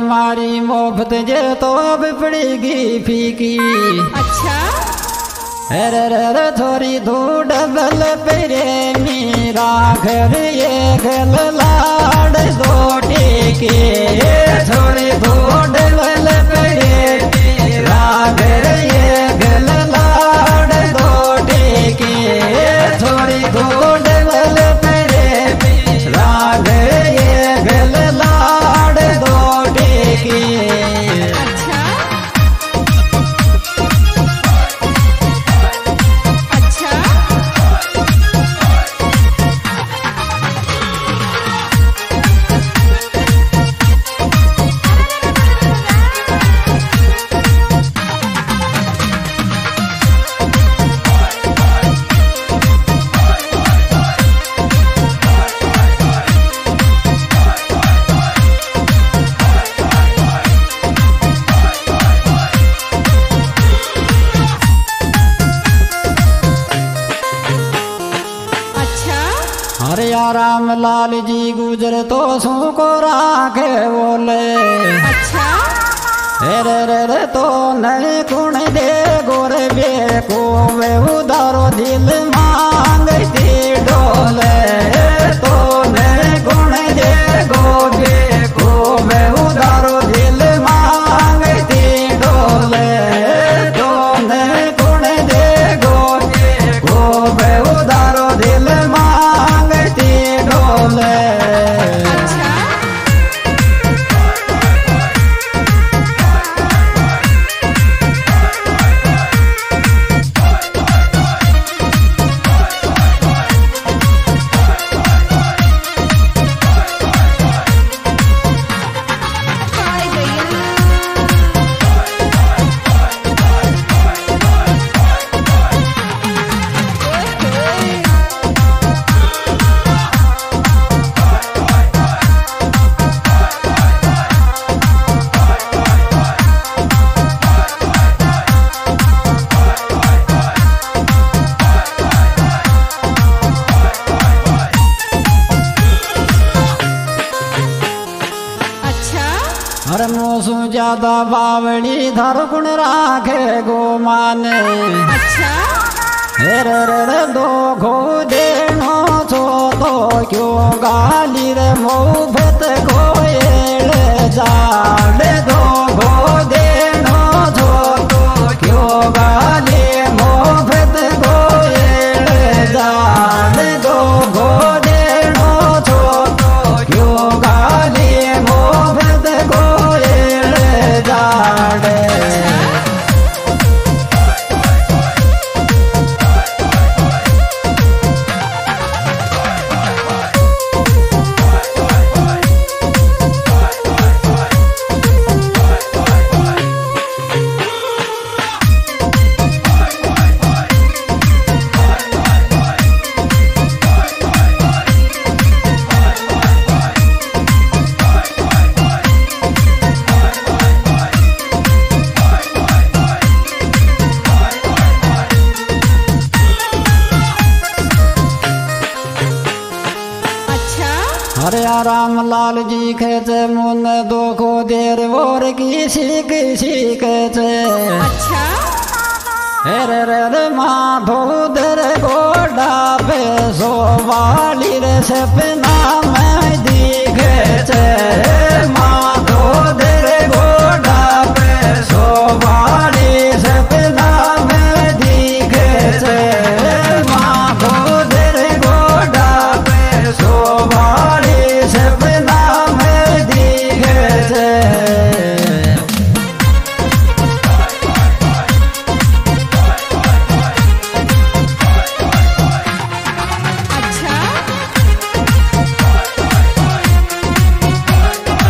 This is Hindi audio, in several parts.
मारी मुफ्त जे तो अब पड़ेगी फीकी। अच्छा अरे थोड़ी दो डबल पेरे मेरा घर ये गल लाड दो टेके। थोड़ी दो डबल पेरे मेरा घर ये गल लाड दो टेके। थोड़ी दो डबल पेरे मेरा घर ये गल लाड दो टेके। अरे राम लाल जी गुजर तो सू को राखे बोले। अच्छा रे तो नहीं गुण दे गोर बे को वे उधारो दिल मांगती डोले। तो नहीं गुण दे गोबे को वे उधारो दिल मांगती डोले। तो नहीं गुण दे गोबे को वे उधारो दिल मांगती डोले। अरे मोसू ज्यादा बावड़ी धर गुण राखे गो माने। अच्छा रे दो घो देनो छो तो क्यों गाली रे मुफ्त कोयल जाड़े। दो घो देनो छो तो क्यों गाली मुफ्त कोयल जाड़े। दो घो देनो छो तो क्यों गाली मुफ्त कोयल जाड़े। अरे राम लाल जी खेचे मुन दो को देर और किसी किसी खेचे। अच्छा रे माधो दर गोडा पे सो वाली रे सपना में दिखे छे। माधो दर गोडा पे सो वाली सपना में दिखे छे। माधो दर गोडा पे सो वाली सपना में दिखे छे। अच्छा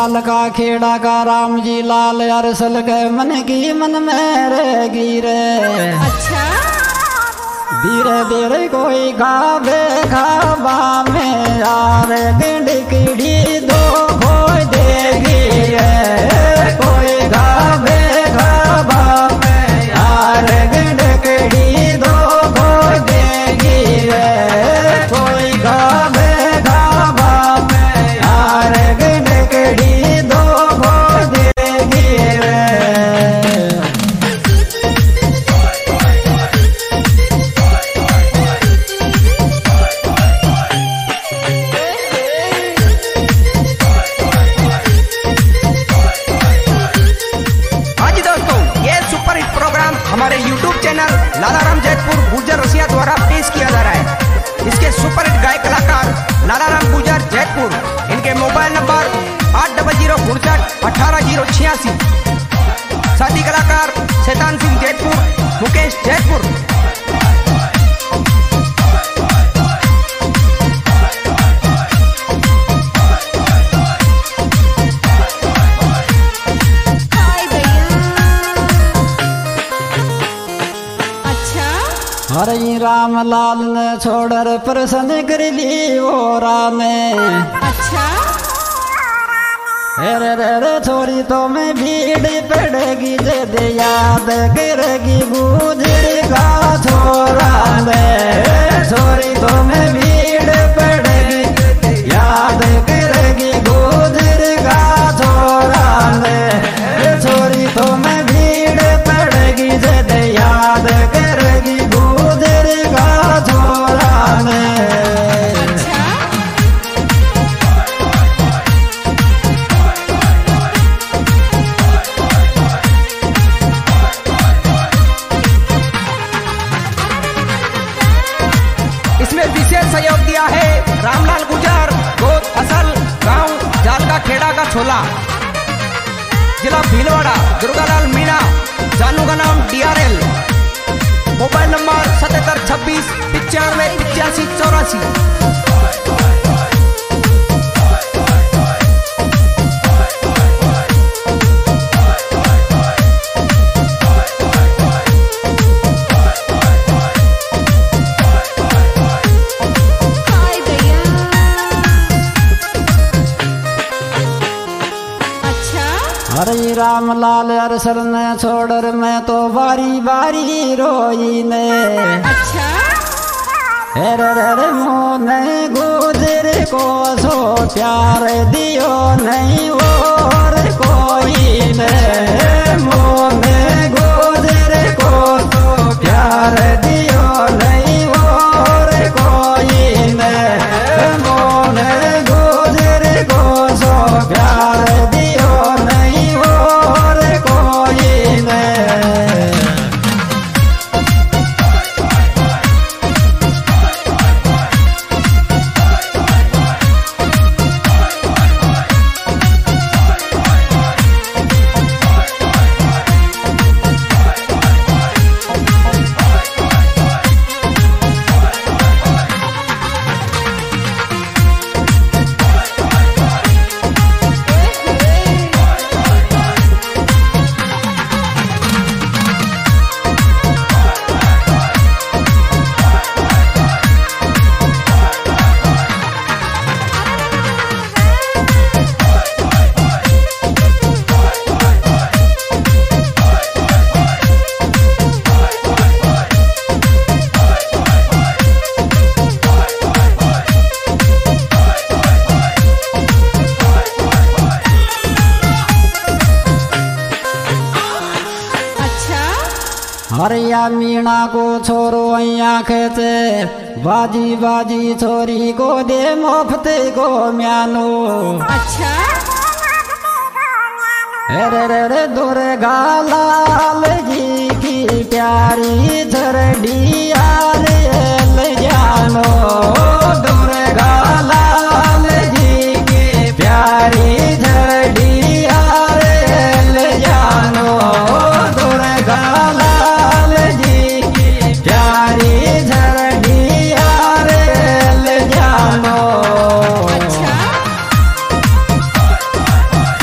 लाल का खेड़ा का राम जी लाल अरसल के मन की मन में रहेगी रे। अच्छा धीरे धीरे कोई गावे खाबा में यार गिंडकीड़ी दो खोई देगी रे। कोई गावे खाबा में यार गिंडकीड़ी दो खोई देगी रे। कोई गावे खाबा में यार गिंडकीड़ी दो खोई देगी रे। हमारे YouTube चैनल लालाराम जैतपुर गुर्जर रसिया द्वारा पेश किया जा रहा है। इसके सुपरहिट गायक कलाकार लालाराम गुर्जर जैतपुर, इनके मोबाइल नंबर 8006188086। साथी कलाकार शैतान सिंह जैतपुर, मुकेश जैतपुर। हरे राम लाल ने छोड़र प्रसन्न कर ली ओरा ने। अच्छा रे रे रे छोरी तो मैं भीड़ पड़ेगी जद याद करेगी गुजर का छोरा ने। छोरी तो मैं भीड़ पड़ेगी याद करेगी गुजर का छोरा ने। छोरी तो मैं भीड़ पड़ेगी जद याद करेगी गुजर का छोरा ने। इसमें विशेष सहयोग दिया है रामलाल गुर्जर, गोद असल, गांव जाल का खेड़ा का छोला, जिला भीलवाड़ा, दुर्गालाल मीणा, जानू का नाम DRL। Mobile number 7726 95 85 84। हरे राम लाल अरसल ने छोड़र मैं तो बारी बारी रोई ने। अच्छा रे मोने गुजर को सो प्यार दियो नहीं और कोई ने। मोने गुजर को सो प्यार दियो नहीं और कोई ने। मोने गुजर को सो प्यार दियो नहीं और कोई ने। हरिया मीणा को छोरो अया खेते बाजी बाजी छोरी को दे मुफ्त को म्यानो। अच्छा रे दुर्गा लाल जी की प्यारी झरडिया ले जानो। दुर्गा लाल जी की प्यारी झरडिया ले जानो। दुर्गा लाल जी की प्यारी झरडिया ले जानो। अच्छा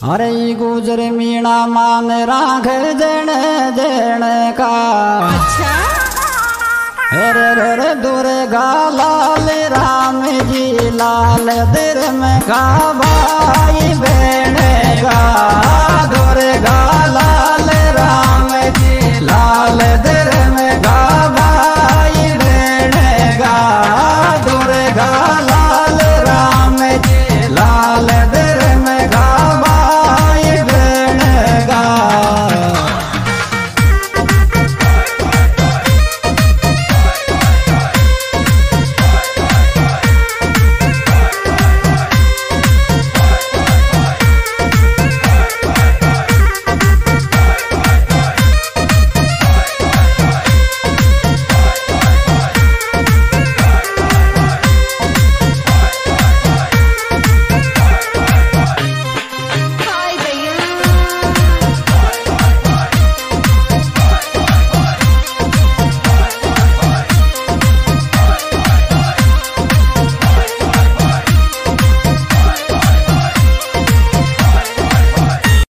अरे गुजर मीणा मान राख जण जण का अच्छा अरे रे दुर्गा लाल राम जी लाल दिर में का भाई बहन का दुर्गा लाल राम जी लाल दिर